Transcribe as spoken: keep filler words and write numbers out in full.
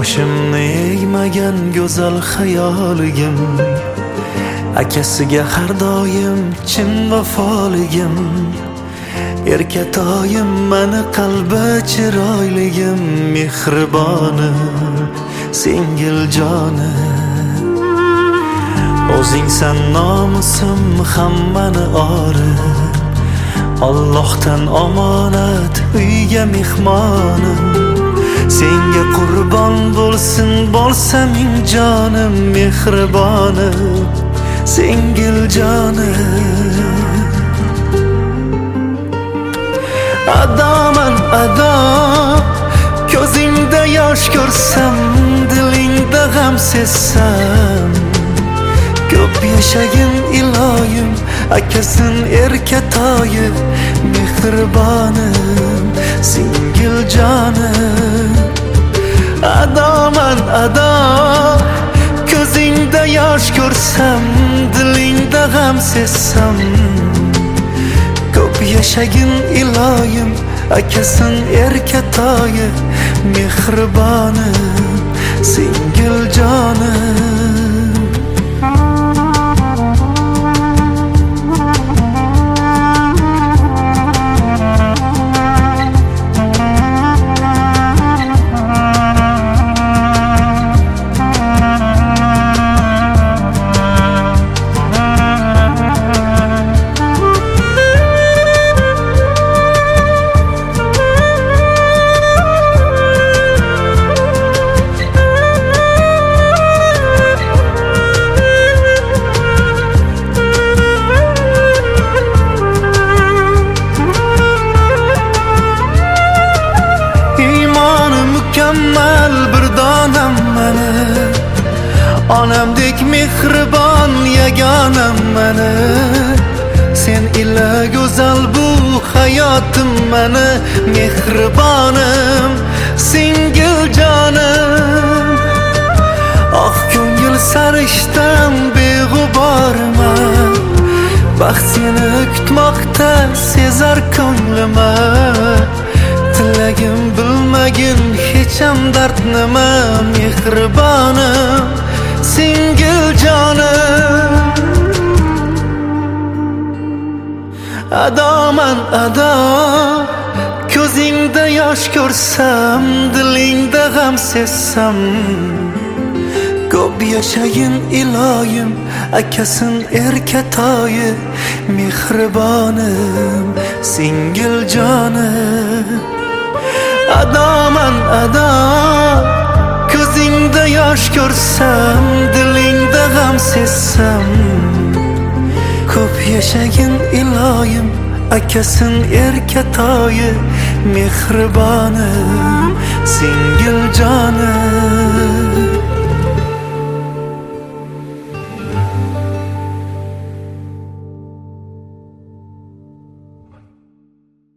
boshimni egmagan go'zal xayoligim, akasiga har doim chin vafoligim, erkatoyim mani qalbi chiroyligim, mehriboni singiljonim. O'zingsan nomusim hammani orib, Allohdan omonat uyga mehmonim. Senga qurbon bo'lsin bo'lsaming jonim, mehribonim singiljonim. Adoman ado, ko'zingda yosh ko'rsam, dilingda g'am sezsam, ko'p yashagin iloyim, akasin erkatoyi, mehribonim singiljonim. Adoman ado, ko'zingda yosh ko'rsam, dilingda g'am sezsam, ko'p yashagin iloyim, akasin erkatoyi, mehribonim singiljonim. Mükemmel bir donam mani, onamdek mehribon yagonam mani. Sen ila go'zal bu hayotim mani, mehribonim singiljonim. Oh ko'ngil sarishtam beg'uborman, baxt seni kutmoqda sezar ko'nglima. Tilagim bilmagin hecham dard nima, mehribonim singiljonim. Adoman ado, ko'zingda yosh ko'rsam, dilingda g'am sezsam, ko'p yashagin iloyim, akasin erkatoyi, mehribonim singiljonim. Adoman ado, ko'zingda yosh ko'rsam, dilingda g'am sezsam, ko'p yashagin iloyim, akasin erkatoyi, mehribonim